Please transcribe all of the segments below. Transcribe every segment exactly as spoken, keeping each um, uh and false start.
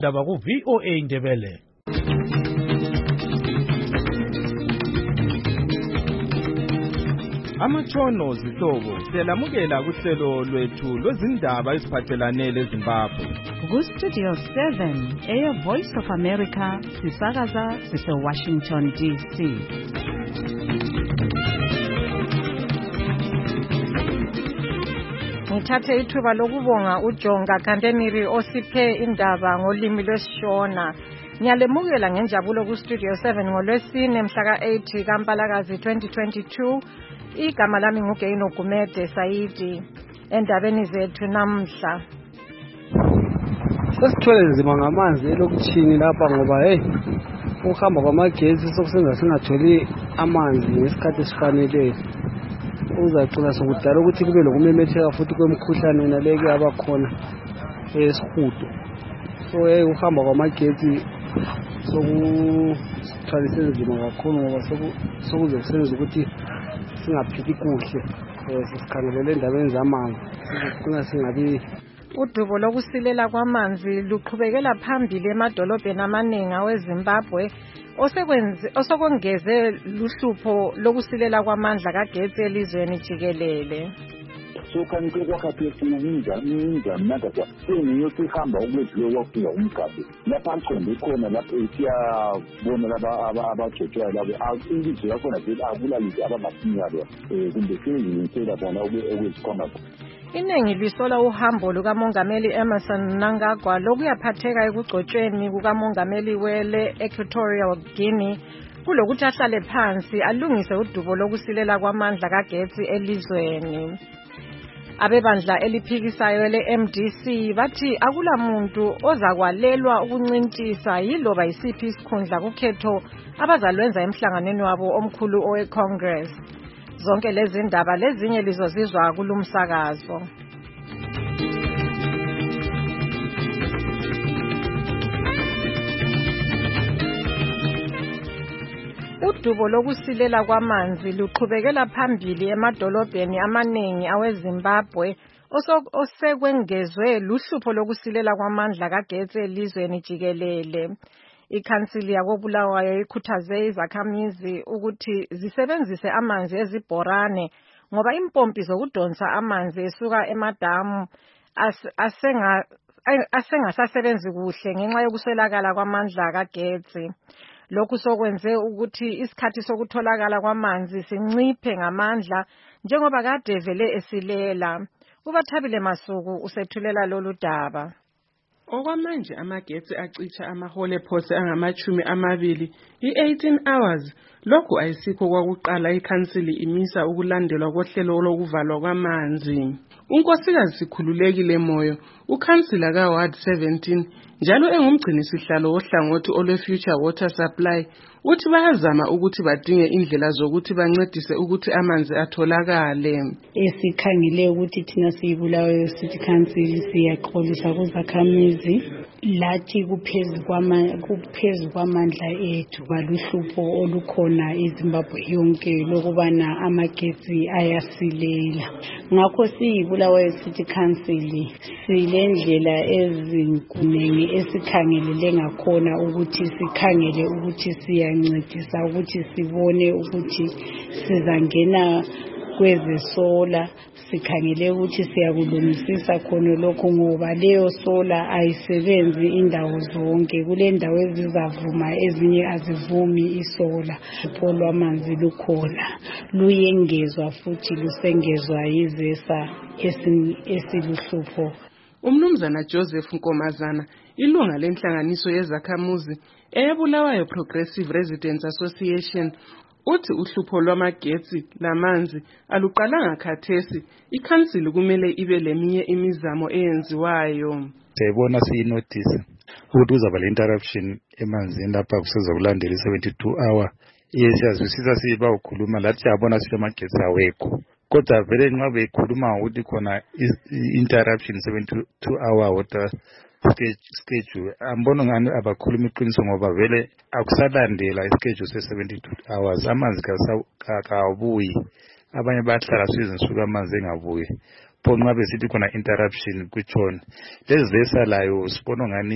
Daba ku V O A Ndebele. Amatshono zihlobo selamukela kuhlelo lwethu lwezindaba eziphathelane leZimbabwe. Ku Studio seven, Air Voice of America, sisakaza sise Washington D C. Ngithathe ithuba lokubonga uJonga Kantemiri osiphe indaba ngolimi lwesiShona. Ngiyalemukela ngenjabulo ku Studio seven ngolwesine mhla ka eight kaMpalakazi twenty twenty-two. Igama lami nguGeino Gumede Saidi. Endabeni zethu namhla. Sesithwele nzima ngamanzi elokuthini lapha ngoba hey ukuhamba kwamagesi sokusenza singatholi amanzi ngesikhathi esifaneleyo. Uzagcina sokudala ukuthi kube lokumemetheka futhi kwemikhuhlane naleke abakhona esihudo. So hey ukuhamba kwamagesi sokuthwalise nzima kakhulu ngoba sokuze kusenza ukuthi singaphili kuhle sesikhangelele endabeni zamanzi kungasingabi. Udubo lokusilela kwamanzi luqhubekela phambili emadolobheni amaningi aweZimbabwe osekwenze osokwengeze luhlupho lokusilela kwamandla kagesi elizweni jikelele. So kanti kwakhathesi ukunza ukunza mnakho seniyo sihamba ukwedlule wakufika umgadi lapha aqonde khona lapho siyabona laba abajojwayo labo ingizwe yakhona vele akulalise abamasinyalo kumbe seziyenzela bona okwezikhona. Iningi lisola uhambo lukamongameli Emmerson Mnangagwa lokuyaphatheka ekugcotshweni kukamongameli wele Equatorial Guinea kulokuthi ahlale phansi alungise udubo lokusilela kwamandla kagesi elizweni. Abebandla eliphikisayo le-M D C bathi akula muntu ozakwalelwa ukuncintisa yiloba yisiphi isikhundla kukhetho abazalwenza emhlanganweni wabo omkhulu owe-Congress. Zonke lezi ndaba lezinye lizozizwa kulumsakazo. Udubo lokusilela kwamanzi luqhubekela phambili emadolobheni amaningi aweZimbabwe osekwengezwe luhlupho lokusilela kwamandla kagesi elizweni jikelele. Ikhansili yakoBulawayo ikhuthaze izakhamizi ukuthi zisebenzise amanzi ezibhorane ngoba impompi zokudonsa amanzi esuka emadamu asenga asengasasebenzi kuhle ngenxa yokuswelakala kwamandla kagesi. Lokhu sokwenze ukuthi isikhathi sokutholakala kwamanzi sinciphe ngamandla njengoba kade vele esilela. Ubathabile Masuku usethulela lolu daba. Okwamanje amagesi acisha amahole phose angamachumi amabili i-eighteen hours. Lokhu ayisikho kwakuqala ikhansili imisa ukulandelwa kohlelo lokuvalwa kwamanzi. Unkosikazi Sikhululekile Moyo, ukhansila ka Ward seventeen, njalo engumgcini sihlalo ohlangothi olwe Future Water Supply, uthi bayazama ukuthi badinge indlela zokuthi bancedise ukuthi amanzi atholakale. Esikhangile ukuthi thina siyibulawayo City Council siyaxolisa kuzakhamizi lathi kuphezulu kwama kuphezulu kwamandla ethu baluhlupho olukhona eZimbabwe yonke lokubana amagesi ayasilela. Ngakho siyibulawayo City Council silendlela ezinkunengi esikhangelele ngakhona ukuthi sikhangele ukuthi siyancedisa ukuthi sibone ukuthi sizangena kwezesola sikhangele ukuthi siyakulungisisa khona lokho ngoba leyo sola ayisebenzi indawo zonke kule ndawo ezizavuma ezinye azivumi isola. Pholo amanzi lukhona luyengezwa futhi lusengezwa yizesa esiluhlupho. Umnumzana Joseph Nkomazana, ilunga lenhlanganiso yezakhamuzi eyeBulawayo Progressive Residents Association, uthi uhlupho lwamagetsi lamanzi aluqalanga khathesi, ikhansili kumele ibe leminye imizamo eyenziwayo. Siyabona siyinotice ukuthi uzaba le interruption emanzini lapha kuseza kulandela seventy-two hour. Yesiyazwisisa siba ukhuluma lathi yabona silamagetsi awekho. Kodwa vele nxa bekhuluma ukuthi khona interruption seventy-two hour water schedule, ambona ngani abakhuluma iqiniso ngoba vele akusalandela ischedule se seventy-two hours. Amanzi kabuyi, abanye bayahlala sizinsuku amanzi engabuyi. Pho nxa besithi khona interruption kutshona lezi zesalayo sibona ngani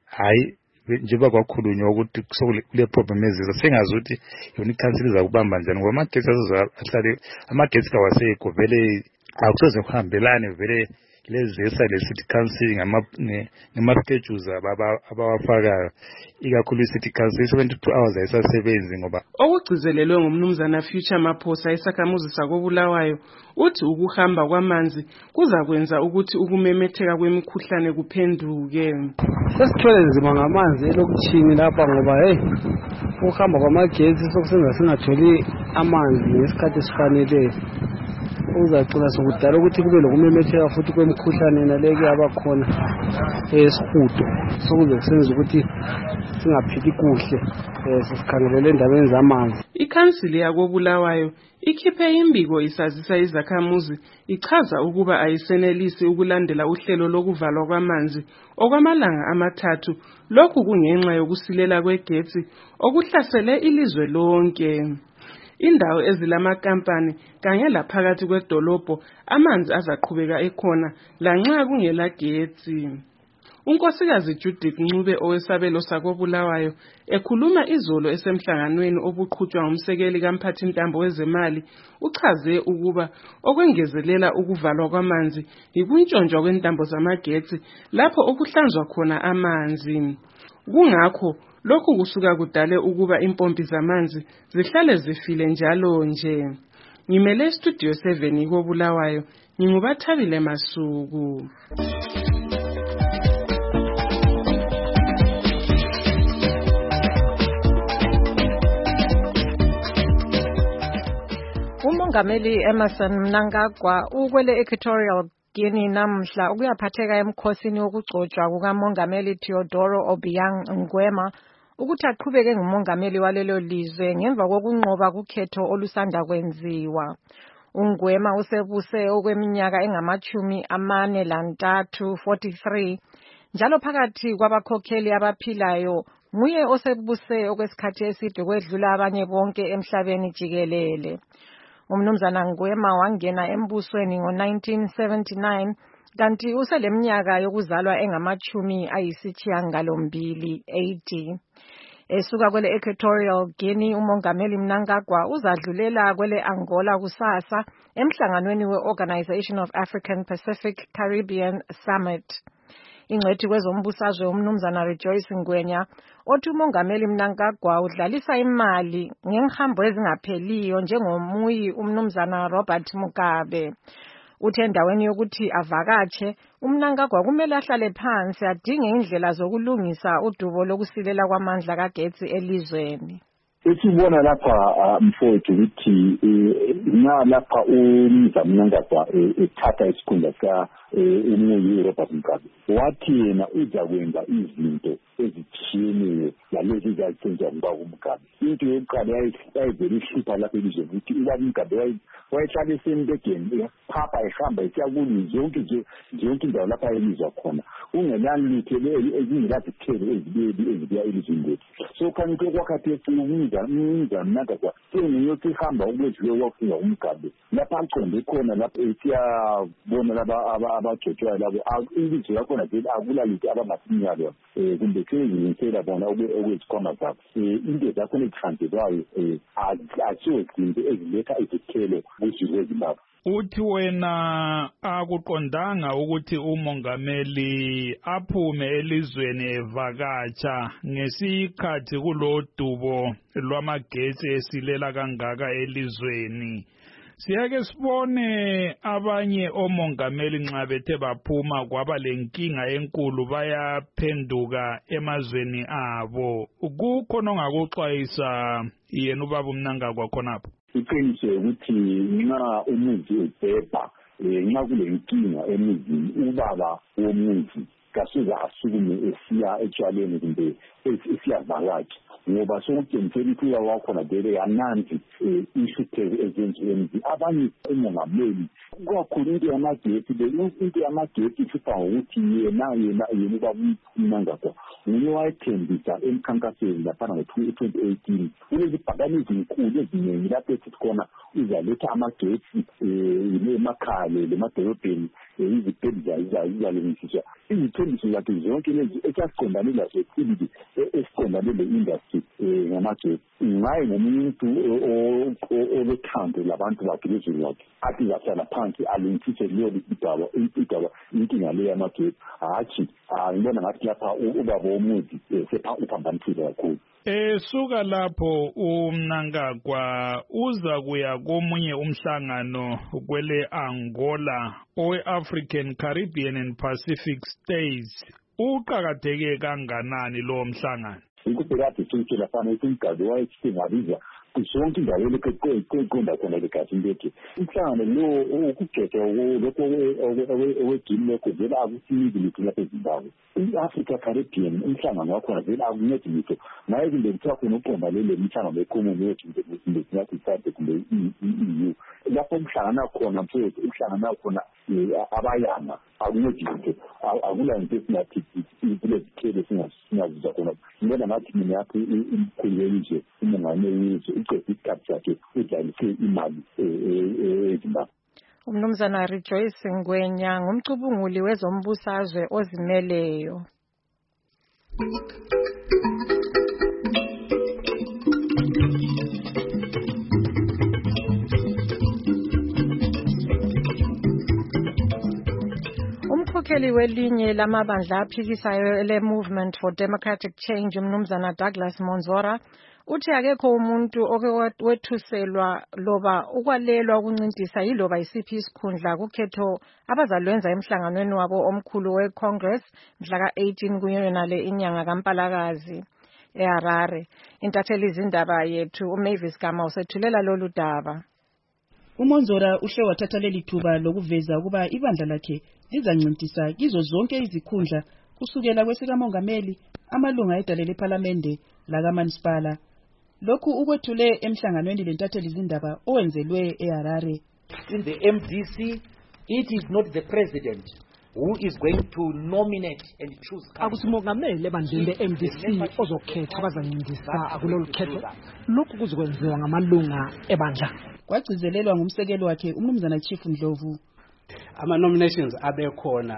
hayi njengoba kwakhulunywa ukuthi kule problem eziza sengazi ukuthi yona ikhansili izakubamba njani ngoba amagetsi ahlale amagetsi kawasekho vele akusoze kuhambelane vele lezesa le-city council ngama-schedules abawafakayo ikakhulu i-city council i-seventy-two hours ayisasebenzi ngoba okugcizelelwe ngumnumzana Future Maphosa isakhamuzi sakobulawayo uthi ukuhamba kwamanzi kuzakwenza ukuthi ukumemetheka kwemikhuhlane kuphenduke. Sesithwele nzima ngamanzi elokutshini lapha ngoba hey ukuhamba kwamagetsi sokusenza singatholi amanzi ngesikhathi esifaneleyo uzacina sokudala ukuthi kube lokumemetheka futhi kwemikhuhlane naleke abakhona esihudo sokuze kusenza ukuthi singaphili kuhle sisikhangelele endabeni zamanzi. Ikhansili yakobulawayo ikhiphe imbiko isazisa izakhamuzi ichaza ukuba ayisenelisi ukulandela uhlelo lokuvalwa kwamanzi okwamalanga amathathu lokhu kungenxa yokusilela kwegetsi okuhlasele ilizwe lonke. Indawo ezilamampani kanye laphakathi kwedolobho amanzi azaqhubeka ekhona lanxa kungela getsi. Unkosikazi Judith Ncube owesabelo sakobulawayo ekhuluma izolo esemhlanganweni obuqhutshwa ngumsekeli kamphathintambo wezemali uchaze ukuba okwengezelela ukuvalwa kwamanzi yikuntshontshwa kwentambo zamagetsi lapho okuhlanzwa khona amanzi. Kungakho lokhu kusuka kudale ukuba impompi zamanzi zihlale zifile njalo nje. Ngimele studio seven kobulawayo ngingubathabile Masuku. Umongameli Emerson Mnangagwa ukwele Equatorial Guinea namhla ukuyaphatheka emkhosini wokugcotshwa kukamongameli Teodoro Obiang Nguema ukuthi aqhubeke ngumongameli walelo lizwe ngemva kokunqoba kukhetho olusanda kwenziwa. Nguema usebuse okweminyaka engamachumi amane lantathu forty-three njalo phakathi kwabakhokheli abaphilayo nguye osebuse okwesikhathi eside kwedlula abanye bonke emhlabeni jikelele. Umnumzana Nguema wangena embusweni ngo nineteen seventy-nine kanti useleminyaka yokuzalwa engamachumi ayisithiyagalombili eighty. Esuka kwele Equatorial Guinea umongameli Mnangagwa uzadlulela kwele Angola kusasa emhlanganweni we-Organization of African Pacific Caribbean Summit. Ingcwethi kwezombusazwe umnumzana Rejoice Ngwenya othi umongameli Mnangagwa udlalisa imali ngengihambo ezingapheliyo njengomuyi umnumzana Robert Mugabe. Uthe endaweni yokuthi avakatshe uMnangagwa kumele ahlale phansi adinge indlela zokulungisa udubo lokusilela kwamandla kagetsi elizweni. Esibona lapha mfowethu ukuthi na lapha umnumzana Mnangagwa ethatha isikhundla sa umuyi Robert Mugabe wathi yena uzakwenza izinto ezithile yalezi zazenza ngoba uMugabe into yokuqala yayivele ihlupha lapha elizweni ukuthi uba uMugabe wayehlala esembedeni phapha ehamba esiyakuni zonke nje zonke indawo lapha elizwa khona ungenani lithele ezingelathele ezibebi ezibuya elizweni lethu so kanti kwakhathi esibuza umnumzana Mnangagwa sengiyothi ihamba ukwedlule wakufika uMugabe lapha aqonde khona lapha esiyabona laba abagcotshwayo labo ilizwe yakhona vele akulalutho abangasinyalo eh kumbe sezilungisela bona okwezikhwama zabo into zakhona ezihlanzelwayo asiwe izinto eziletha izithelo kuzizwe ezimbabwe. Uthi wena akuqondanga ukuthi umongameli aphume elizweni evakatsha ngesikhathi kulodubo lwamagetsi esilela kangaka elizweni. Siyake sibone abanye omongameli nxa bethe baphuma kwaba lenkinga enkulu bayaphenduka emazweni abo. Kukhona ongakuxwayisa yena ubaba uMnangagwa khonapho? Iqiniso ukuthi nxa umuzi ubhebha nxa kulenkinga emizini ubaba womuzi kasuka asukume esiya etshwaleni kumbe esiyavakatsha ngoba sokutshengisela ukuthi uya wakhona vele yananzi ishutheke ezenziweni abanye umongameli kakhulu into yamagetsi le into yamagetsi ihlupha ngokuthi yena yena yena ubaba uMnangagwa nguye wayethembisa emkhankasweni laphana ngo-twenty eighteen kulezibhakane ezinkulu eziningi lapho esithi khona uzaletha amagetsi emakhaya lemadolobheni izithembiso izalungisiswa izithembiso zakhe zonke lezi esasiqondane lazo activity esiqondane le-industry ngamagetsi ngaye ngomuntu olethando labantu bakhe lezweni lakhe athi zahlala phansi alungisise leyo idaba idaba inkinga le yamagetsi hatshi ngibona ngathi lapha ubaba womuzi uphambanisile kakhulu. Esuka lapho uMnangagwa uza kuya komunye umhlangano kwele Angola owe-African, Caribbean and Pacific States. Uqakatheke kanganani lo mhlangano? Ukubhekade sitshela fana isingazi wayesingabiza zonke indawo leqonda khona legazi lethu. Umhlangano lo ukugcetshwa lokho owegini lokho vela akusizi litho lapha eZimbabwe. I-Africa Caribbean umhlangano wakhona vela akuncedi litho. Naye kumbe kuthiwa khona uqonda lele mhlangano economy yethu ngesinyathi sade kumbe i-E U. Lapho umhlangano khona mfowethu umhlangano khona abayana akuncedi litho. Akula into esinathi kulezithelo singazizwa khona. Ngibona ngathi mina yaphi imkhulu yelizwe umongameli wethu uqede isikhathi sakhe udlalise imali eZimbabwe. Umnumzana Rejoice Ngwenya ngumcubunguli wezombusazwe ozimeleyo. Umkhokheli welinye lamabandla aphikisayo le Movement for Democratic Change umnumzana Douglas Monzora uthi akekho umuntu oke wethuselwa loba ukwalelwa ukuncintisa yiloba isiphi isikhundla kukhetho abazalwenza emhlanganweni wabo omkhulu weCongress mhla ka eighteen kuyona le inyanga kaMpalakazi eHarare. Intatheli izindaba yethu uMavis Gama usethulela lolu daba. uMonzora uhle wathatha leli thuba lokuveza ukuba ibandla lakhe lizancintisa kizo zonke izikhundla kusukela kwesikamongameli amalunga edale leParlamente lakaManisipala. Lokhu ukwethule emhlanganweni lentatheli izindaba owenzelwe eHarare. In the M D C, it is not the president who is going to nominate and choose. Akusimongameli ebandleni le-M D C ozokhetha abazancindisa kulolu khetho. Lokhu kuzokwenziwa ngamalunga ebandla. Kwagcizelelwa ngumsekelo wakhe umnumzana Chief Ndlovu. Ama nominations abekhona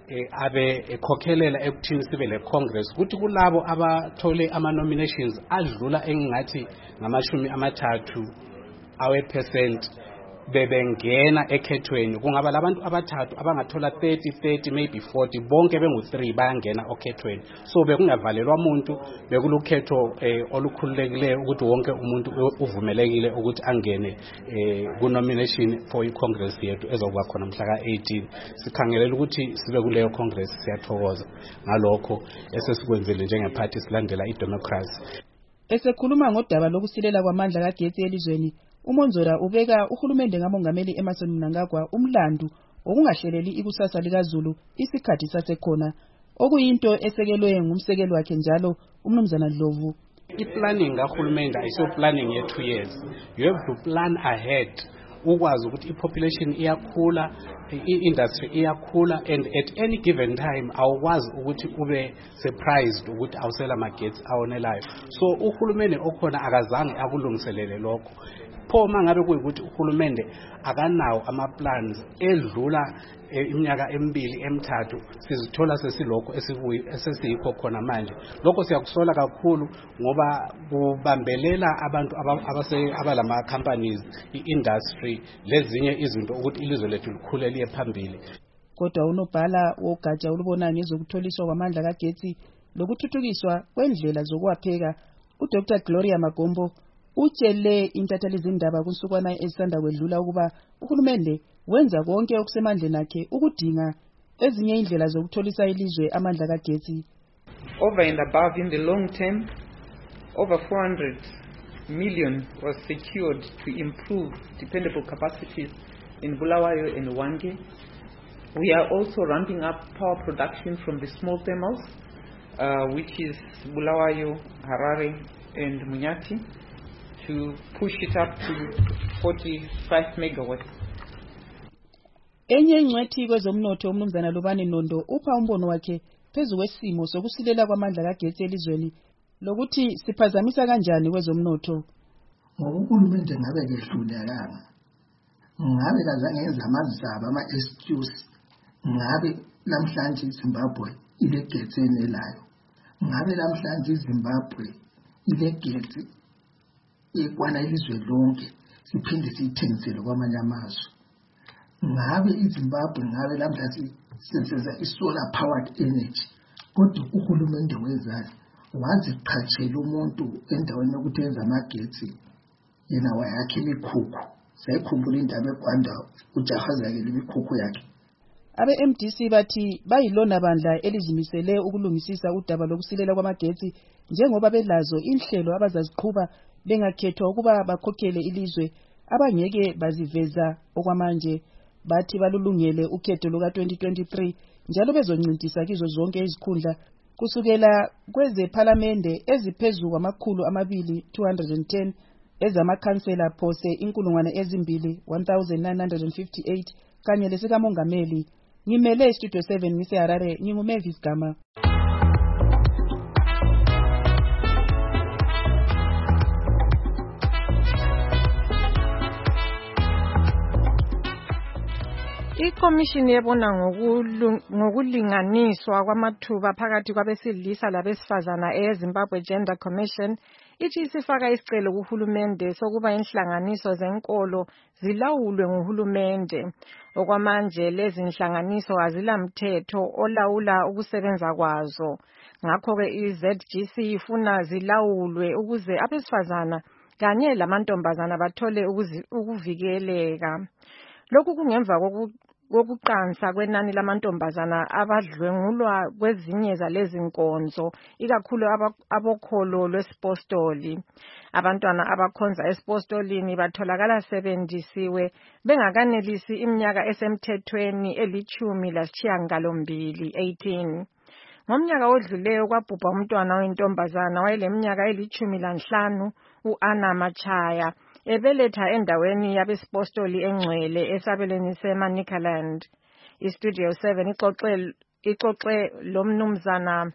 abe ekhokhelela ekuthini sibe le Congress ukuthi kulabo abathole ama nominations adlula engathi ngamashumi amathathu awe percent bebengena ekhethweni kungaba labantu abathathu abangathola thirty thirty maybe forty bonke bengu three bayangena okhethweni. So bekungavalelwa umuntu bekulukhetho olukhululekileyo ukuthi wonke umuntu uvumelekile ukuthi angene ku nomination for i Congress yethu ezokuba khona mhla ka eighteen. Sikhangelela ukuthi sibe kuleyo Congress siyathokoza ngalokho esesikwenzile njenge party silandela i democracy. Esekhuluma ngodaba lokusilela kwamandla kagetsi elizweni, uMonzora ubeka uhulumende ngamongameli Emmerson Mnangagwa umlandu okungahleleli ikusasa likaZulu isikhathi sasekhona, okuyinto esekelwe ngumsekelo wakhe njalo umnumzana Ndlovu. I-planning kahulumende ayiso planning ye two years. You have to plan ahead. Ukwazi ukuthi i-population iyakhula, i-industry iyakhula, and at any given time awukwazi ukuthi ube surprised ukuthi awusela magetsi awonelayo. So uhulumende okhona akazange akulungiselele lokho. Pho mangabe kuyikuthi uhulumende akanawo ama plans edlula iminyaka emibili emithathu sizithola sesilokho esesiyikho khona manje. Lokho siyakusola kakhulu ngoba kubambelela abantu abase abalama companies, i-industry lezinye izinto ukuthi ilizwe lethu likhule liye phambili. Kodwa unobhala wogatsha olubona ngezokutholiswa kwamandla kagetsi lokuthuthukiswa kwendlela zokwapheka uDr Gloria Magombo utshele intatheli izindaba kunsukwana esanda kwedlula ukuba uhulumende wenza konke okusemandleni akhe ukudinga ezinye indlela zokutholisa ilizwe amandla kagetsi. Over and above, in the long term, over four hundred million was secured to improve dependable capacities in Bulawayo and Hwange. We are also ramping up power production from the small thermals, uh, which is Bulawayo, Harare and Munyati, to push it up to forty-five megawatts. Enye ingcwethi kwezomnotho umnumzana Lubani Nondo upha umbono wakhe phezu kwesimo sokusilela kwamandla kagetsi elizweni lokuthi siphazamisa kanjani kwezomnotho. Ngokukhulumende ngabe kehlulekanga ngabe kazange enza amazaba ama excuse ngabe namhlanje iZimbabwe ilegetse enelayo, ngabe namhlanje iZimbabwe ilegetse ekwana ilizwe lonke siphinde siyithengisele kwamanye amazwe, ngabe iZimbabwe ngabe namhlanje sisebenzisa isolar powered energy, kodwa uhulumende wezani waziqhatshela umuntu endaweni yokuthi enza amagetsi yena wayakhe imikhukhu. Sayikhumbula indaba eGwanda ujahazakele imikhukhu yakhe. Abe-M D C bathi bayilona bandla elizimisele ukulungisisa udaba lokusilela kwamagetsi njengoba belazo inhlelo abazaziqhuba bengakhethwa ukuba bakhokhele ilizwe abangeke baziveza okwamanje. Bathi balulungele ukhetho luka twenty twenty-three njalo bezoncintisa kizo zonke izikhundla kusukela kweze parliamente eziphezulu kwamakhulu amabili two hundred ten ezamakhansela phose inkulungwane ezimbili one thousand nine hundred fifty-eight kanye lesika mongameli. Ngimele Studio seven ngise Harare, nginguMavis Gama. Ikomishini yebona ngokulinganiswa kwamathuba phakathi kwabesilisa labesifazana eZimbabwe Gender Commission ithi isifaka isicelo kuhulumende sokuba inhlanganiso zenkolo zilawulwe nguhulumende. Okwamanje lezi inhlanganiso azilamthetho olawula ukusebenza kwazo. Ngakho ke i-Z G C ifuna zilawulwe ukuze abesifazana kanye lamantombazana bathole ukuvikeleka. Lokhu kungemva kokuqansa kwenani lamantombazana abadlwengulwa kwezinye zalezi nkonzo, ikakhulu abokholo lwesipostoli. Abantwana abakhonza esipostolini batholakala sebenzisiwe bengakanelisi iminyaka esemthethweni elithumi lasishiyagalombili eighteen. Ngomnyaka odluleyo kwabhubha umntwana oyintombazana wayeleminyaka elithumi lanhlanu u-Anna Machaya ebeletha endaweni yabesipostoli engcwele esabelweni seManicaland. IStudio seven ixoxe ixoxe lomnumzana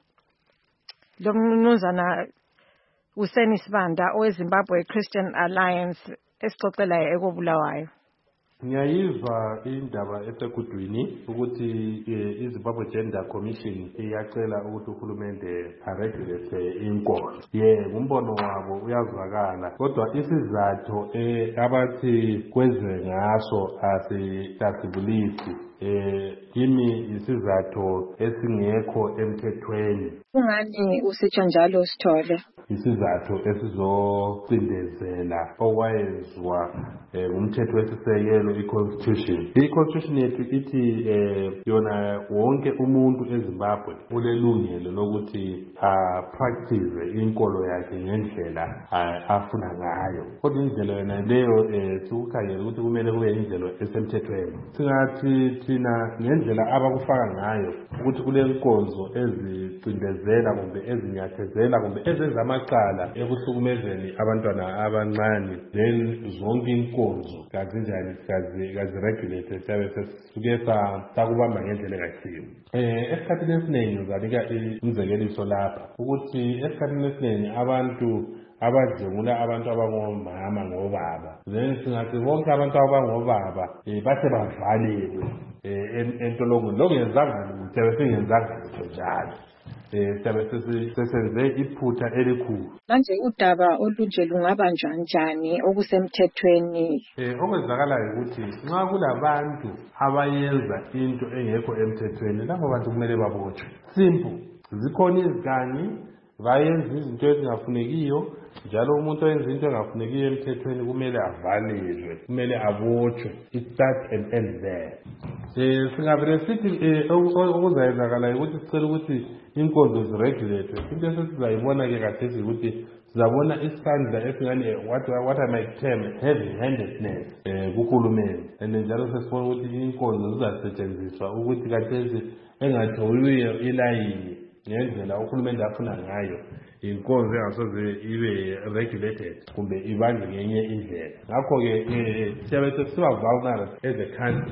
lomnumzana uSeni Sibanda oweZimbabwe Christian Alliance esixoxelayo ekobulawayo. Ngiyayizwa indaba esekudwini ukuthi iZimbabwe Gender Commission iyacela ukuthi uhulumende aregulate inkolo. Ye umbono wabo uyazwakala, kodwa isizathu abathi kwenziwe ngaso asithatibulisi eh kimi isizathu esingekho emthethweni. Ungani usitsho njalo Sithole? Isizathu esizocindezela okwayezwa ngumthetho wesisekelo i-constitution. I-constitution yethu ithi yona wonke umuntu eZimbabwe ulelungelo lokuthi practice inkolo yakhe ngendlela afuna ngayo. Kodwa indlela yona leyo sikukhangela ukuthi kumele kube indlela esemthethweni. Singathi thina ngendlela abakufaka ngayo ukuthi kulenkonzo ezicindezela kumbe ezinyathezela kumbe ezenza amacala ekuhlukumezeni abantwana abancane, then zonke inkonzo kazinjani kaziregulate sabe sesisuke sakubamba ngendlela engasiyo. Eh esikhathini esiningi uzanika umzekeliso lapha ukuthi esikhathini esiningi abantu abadlungula abantu abangomama ngobaba, then singathi bonke abantu abangobaba bathe bavalelwe entolongweni lokungenzanga lutho besingenzanga lutho njalo. Eh sabe sesenze iphutha elikhulu. Manje udaba olunje lungabanjwa njani okusemthethweni? Eh okwenzakalayo ukuthi nxa kulabantu abayenza into engekho emthethweni labo bantu kumele babotshwe. Simple. Zikhona izigangi bayenza izinto ezingafunekiyo, njalo umuntu oyenza into engafunekiyo emthethweni kumele avalelwe, kumele abotshwe. It starts and ends there. Eh singavele sithi okuzayenzakala ukuthi sicela ukuthi inkonzo ziregulate. Into esizayibona ke kathesi ukuthi sizabona isandla esingane what what I might term heavy handedness eh kuhulumeni, and njalo sesibona ukuthi inkonzo zizasetshenziswa ukuthi kathesi engathowiwe ilayini ngendlela uhulumende afuna ngayo, inkonzo engasoze ibe regulated kumbe ibanjwe ngenye indlela. Ngakho ke siyabe sesiba vulnerable as a country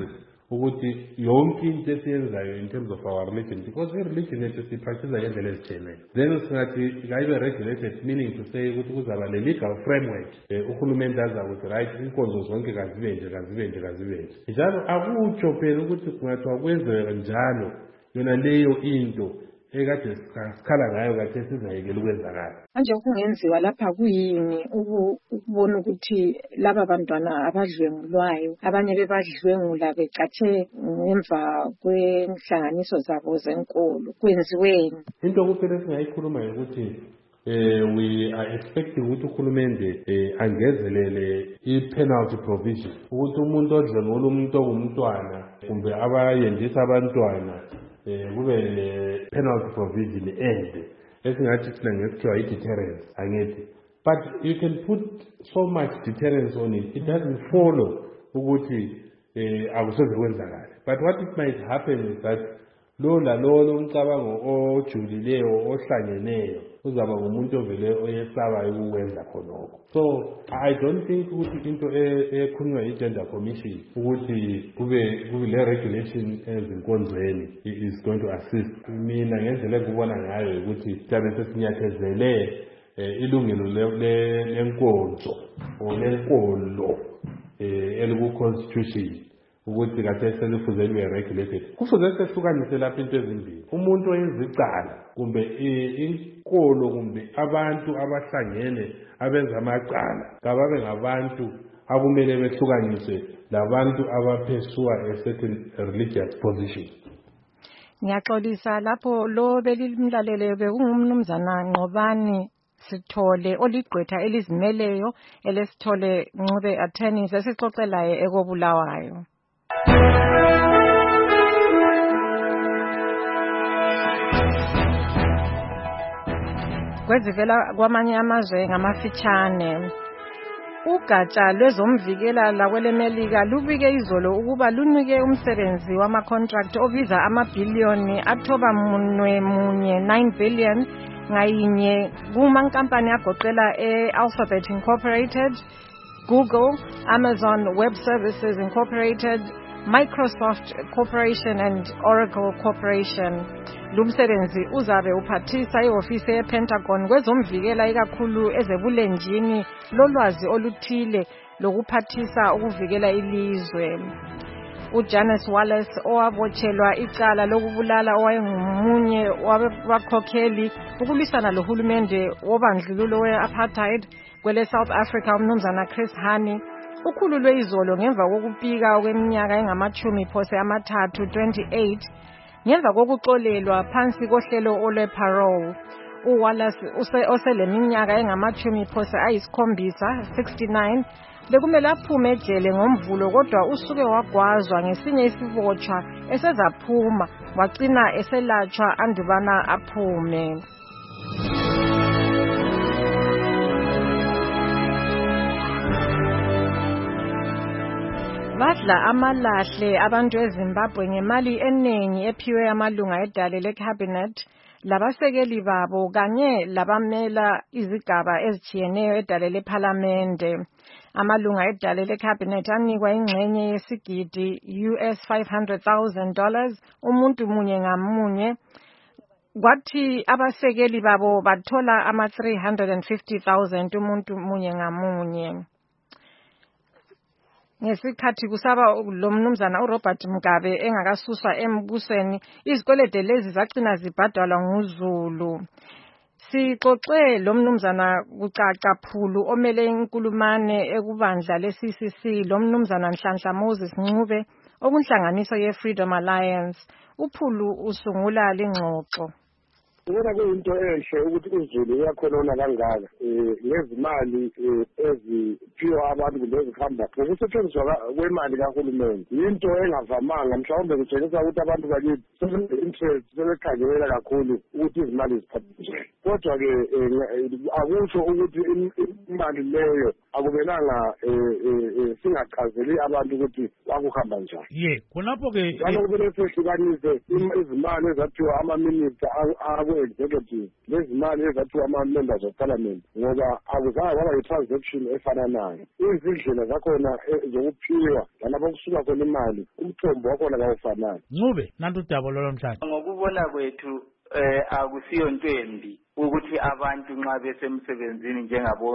ukuthi yonke into esiyenzayo in terms of our religion, because i-religion yethu siyipractice ngendlela ezitshiyeneyo, then singathi kayibe regulated, meaning to say ukuthi kuzaba le-legal framework um uhulumende azakuthi right inkonzo zonke kazibe nje kazibe nje kazibe nje njalo akutsho phela ukuthi kungathiwa kwenzeka njalo yona leyo into ekade sikhala ngayo kade sizayekela ukwenzakala. Manje kungenziwa lapha kuyini ukubona ukuthi laba bantwana abadlwengulwayo abanye bebadlwengula becatshe ngemva kwenhlanganiso zabo zenkolo kwenziweni? Into kuphela singayikhuluma ukuthi Uh, we are expecting ukuthi uhulumende uh, angezelele i-penalty provision ukuthi umuntu odlwengula umuntu ongumntwana kumbe abayendisa abantwana um kube ne-penalty provision ende esingathi thina ngesikhiwa i-deterrence angithi, but you can put so much deterrence on it, it doesn't follow ukuthi um akuseze kwenzakale. But what it might happen is that lo lalo umcabango ojulileyo ohlangeneyo uzaba ngumuntu ovele oyesabayo ukwenza khonokho. So I don't think ukuthi into ekhulunywa i-gender commission ukuthi kube kube le regulation ezinkonzweni is going to assist. Mina ngendlela engikubona ngayo ukuthi siyabe sesinyathezele ilungelo lenkonzo olenkolo eliku-constitution ukuthi kade selifuze libe regulated. Kufuze sehlukanise lapha into ezimbili, umuntu oyenza icala kumbe inkolo kumbe abantu abahlangene abenza amacala kababe ngabantu akumele behlukaniswe labantu abaphesua a certain religious position. Ngiyaxolisa lapho lo belimlalele bekungumnumzana Nqobani Sithole oligqwetha elizimeleyo elesithole Ncube attorneys esixoxelayo ekobulawayo. Kwezivela kwamanye amazwe ngamafitshane, ugatsha lwezomvikela lakwelemelika lubike izolo ukuba lunike umsebenzi wama-contract obiza amabhiliyoni athoba munwe munye nine billion ngayinye kumankampani agoqela e-Alphabet Incorporated, Google, Amazon Web Services Incorporated, Microsoft Corporation and Oracle Corporation. Lumsebenzi uzabe uphathisa ihofisi ye-Pentagon kwezomvikela ikakhulu ezebulenjini lolwazi oluthile lokuphathisa ukuvikela ilizwe. uJanice Wallace owabotshelwa icala lokubulala owayengumunye wabakhokheli ukulwisana lohulumende wobandlululo we-apartheid kwele South Africa umnumzana Chris Hani ukhululwe izolo ngemva kokupika kweminyaka engamachumi phose amathathu twenty-eight ngemva kokuxolelwa phansi kohlelo olwe parole. uWallace oseleminyaka engamachumi phose ayisikhombisa sixty-nine bekumele aphume ejele ngomvulo kodwa usuke wagwazwa ngesinye isibotshwa esezaphuma wagcina eselatshwa andubana aphume. Badla amalahle abantu eZimbabwe ngemali eningi ephiwe amalunga edale lecabinet labasekeli babo kanye labamela izigaba ezitshiyeneyo edale lePhalamende. Amalunga edale lecabinet anikwa ingxenye yesigidi U S five hundred thousand dollars umuntu munye ngamunye, kwathi abasekeli babo bathola ama three hundred fifty thousand umuntu munye ngamunye. Ngesikhathi kusaba lo mnumzana uRobert Mugabe engakasuswa embusweni, izikwelede lezi zagcina zibhadalwa nguZulu. Sixoxe lo mnumzana kucaca phulu omele inkulumane ekubandla le-C C C lo mnumzana Nhlanhla Moses Ncube okunhlanganiso ye-Freedom Alliance. Uphulu usungula lingxoxo. Ngibona kuyinto enhle ukuthi uZulu uyakhonona kangaka ngezimali eziphiwa abantu kulezihamba ngokusetshenziswa kwemali kahulumeni. Yinto engavamanga, mhlawumbe kutshengisa ukuthi abantu bakithi sebe-interest sebekhangela kakhulu ukuthi izimali ziphathwe. Kodwa-ke akusho ukuthi imali leyo akubenanga singachazeli abantu ukuthi bakuhamba njani. Ye, khonapho ke njalo kumele sehlukanise izimali ezathiwa ama-minister aku-executive nezimali ezathiwa ama-members of parliament ngoba akuzange kwaba yi-transaction efananayo. Izindlela zakhona zokuphiwa lalapho kusuka khona imali umthombo wakhona kawufanayo. Ncube nanti udaba lolomhlanje. Ngokubona kwethu eh akusiyo nto embi ukuthi abantu nxa besemsebenzini njengabo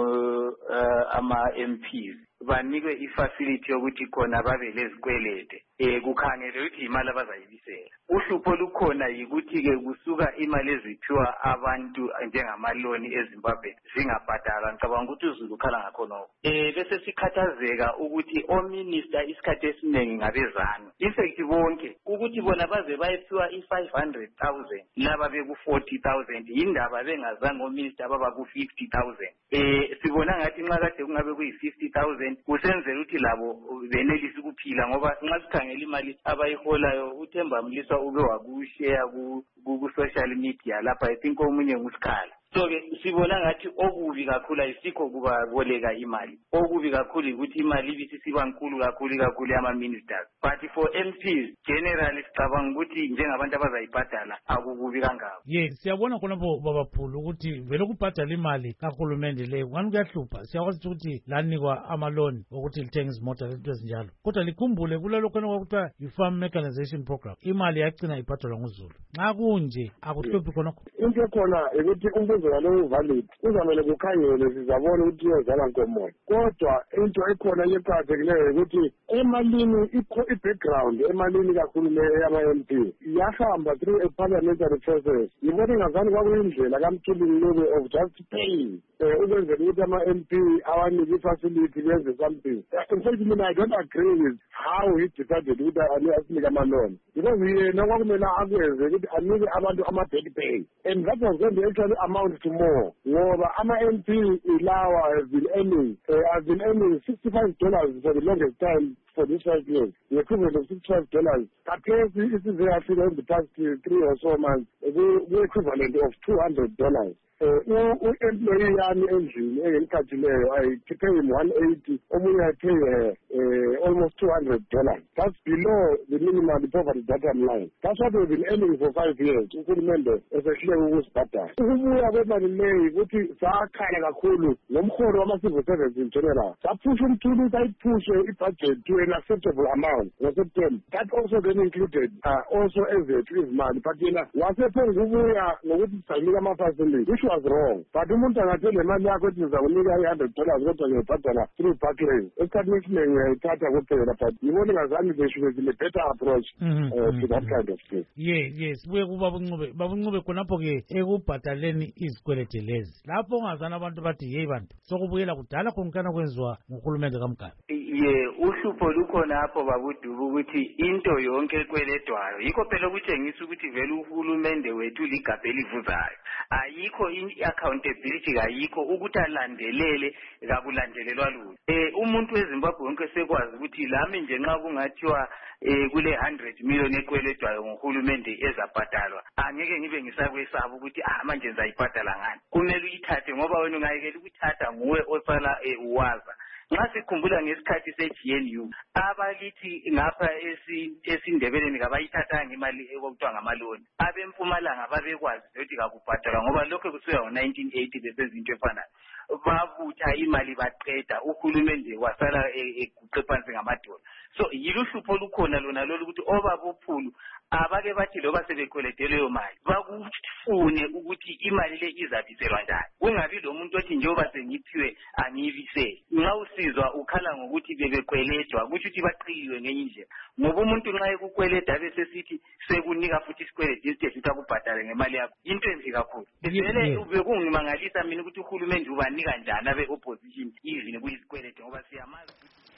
ama-M Ps banikwe ifacility yokuthi khona babe lezikwelede eh kukhangele ukuthi imali abazayibisela. Uhlupho lukhona yikuthi ke kusuka imali eziphiwa abantu njengamaloni eZimbabwe zingabhadalwa. Ngicabanga ukuthi uZulu ukhala ngakhona eh bese sikhathazeka ukuthi ominister isikhathi esiningi ngabezana in fact bonke ukuthi bona baze bayephiwa i-five hundred thousand laba beku forty thousand indaba bengazange ominister baba ku fifty thousand. Eh sibona ngathi nxa kade kungabe kuyi fifty thousand kusenzela ukuthi labo benelise ukuphila ngoba nxa sikhangela imali abayiholayo uThemba Mliswa ube wakushare ku ku social media lapha I think omunye ngusikhala. So ke sibona ngathi okubi kakhulu ayisikho kuba boleka imali. Okubi kakhulu ukuthi imali ibisisiba nkulu kakhulu kakhulu ama ministers. But for M Ps generally sicabanga ukuthi njengabantu abazayibhadala akukubi kangako. Ye, siyabona khonapho babaphula ukuthi vele ukubhadala imali kahulumende leyo ngani kuyahlupha. Siyakwazi ukuthi lanikwa amaloni ukuthi lithenga izimota lezinto ezinjalo. Kodwa likhumbule kulelo khona kwakuthiwa yi-farm mechanization program. Imali yagcina ibhadalwa nguZulu. Nxa kunje akuhluphi khonokho. Into khona ukuthi umbuzo walo valid kuzamele kukhangele sizabona ukuthi uyozala nkomoya. Kodwa into ekhona eqhakathekileyo ukuthi emalini i-background emalini kakhulu yama-M P yahamba through a parliamentary process. Yibona ingazani kwakuyindlela kaMthimbilebe of just paying ukwenzela ukuthi ama-M P awanike i-facility benze something. In fact, mina I don't agree with how he decided ukuthi asinike amaloni because yena kwakumele akwenze ukuthi anike abantu ama-back pay and that was going to actually amount to more ngoba ama-M P ilawa has been earning uh, has been earning sixty-five dollars for the longest time for this five years, the equivalent of sixty-five dollars. At least this is actually in the past uh, three or so months, the, the equivalent of two hundred dollars. U-employee yami endlini engimkhathileyo I pay him one eighty, omunye I pay uh, almost two hundred dollars. That's below the minimum poverty bottom line. That's what we've been earning for five years. Uhulumende esehlele ukusibhadala. Ukubuya kwemali leyi ukuthi sakhala kakhulu ngomholo wama-civil service in general. Saphusha umthulu sayiphushe i-budget to an acceptable amount ngo-September. That also then included uh, also ezethu izimali. But yena wasephonga ukubuya ngokuthi sisanika ama-facility, which was wrong. But umuntu angathi le mali yakho ethi ngizakunika i-hundred dollars kodwa ngiyibhadala through Barclays. Esikhathini esiningi ngiyayithatha kuphela but yibona ingazange there should be a better approach uh, to that kind of thing. Yes, yes. Buye kuba Ncube. Baba Ncube khonapho ke ekubhadaleni izikwelede lezi. Lapho ungazana abantu bathi hey bantu sokubuyela kudala khonkana kwenziwa nguhulumende kaMgabe. Ye, uhlupho lukhona apho babudubu ukuthi into yonke ekweledwayo yikho phela ukutshengisa ukuthi vele uhulumende wethu ligabhe elivuzayo. Ayikho i-accountability kayikho ukuthi alandelele kakulandelelwa lutho. Eh umuntu weZimbabwe wonke sekwazi ukuthi lami nje nxa kungathiwa eh kule one hundred million ekweledwayo ngohulumende ezabhadalwa angeke ngibe ngisakwesaba ukuthi ah manje ngizayibhadala ngani. Kumele uyithathe ngoba wena ungayekela ukuthatha nguwe osala uwaza. Nxa sikhumbula ngesikhathi se-G N U abalithi ngapha esindebeleni kabayithathanga imali okuthiwa ngamaloni abempumalanga babekwazi ukuthi kakubhadalwa ngoba lokho kusuka ngo-nineteen eighty besenza into efanayo babutha imali baqeda uhulumende wasala eguqe phansi ngamadola. So yiluhlupho olukhona lona lolu ukuthi obabophulu abake bathi loba sebekweledwe leyo mali bakufune ukuthi imali le izabiselwa njani. Kungabi lo muntu othi njengoba sengiphiwe angiyibisele. Nxa usizwa ukhala ngokuthi bebekweledwa kusho ukuthi baqiliwe ngenye indlela ngoba umuntu nxa ekukweleda bese sithi sekunika futhi isikwelede isithe akubhadale ngemali yakho into embi kakhulu. Vele bekungimangalisa mina ukuthi uhulumende ubanika njani abe opposition even kuyisikwelede ngoba siyamazi.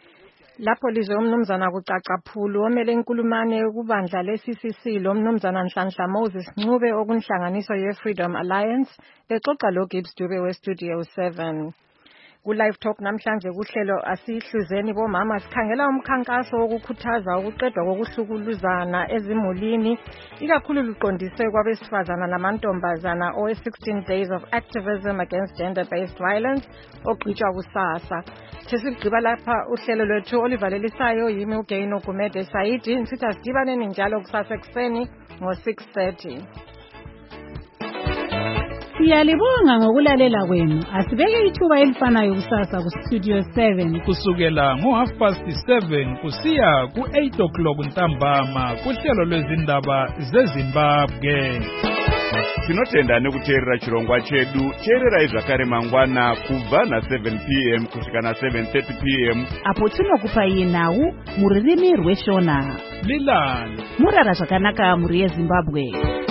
Lapho lize umnumzana kucacaphulu omele inkulumane kubandla le-C C C lo mnumzana Nhlanhla Moses Ncube okunhlanganiso ye-Freedom Alliance bexoxa lo Gibbs Dube we-Studio seven. Ku-Live Talk namhlanje kuhlelo asihluzeni bomama sikhangela umkhankaso wokukhuthaza ukuqedwa kokuhlukuluzana ezimulini ikakhulu luqondiswe kwabesifazana namantombazana owe sixteen days of activism against gender-based violence ogqitshwa kusasa. Sesigqiba lapha uhlelo lwethu olivalelisayo yimi uGaino Gumede Saidi nsithi asidibaneni njalo kusasa ekseni ngo six thirty. Siyalibonga ngokulalela kwenu. Asibeke ithuba elifanayo kusasa ku Studio seven kusukela ngo half past seven kusiya ku eight o'clock ntambama kuhlelo lwezindaba zeZimbabwe. Tinotenda nekuteerera chirongwa chedu. Teerera zvakare mangwana kubva na seven p m kusvika na seven thirty p m apo tinokupa iye nhau mururimi rweshona. Lilani murara zvakanaka muri yeZimbabwe.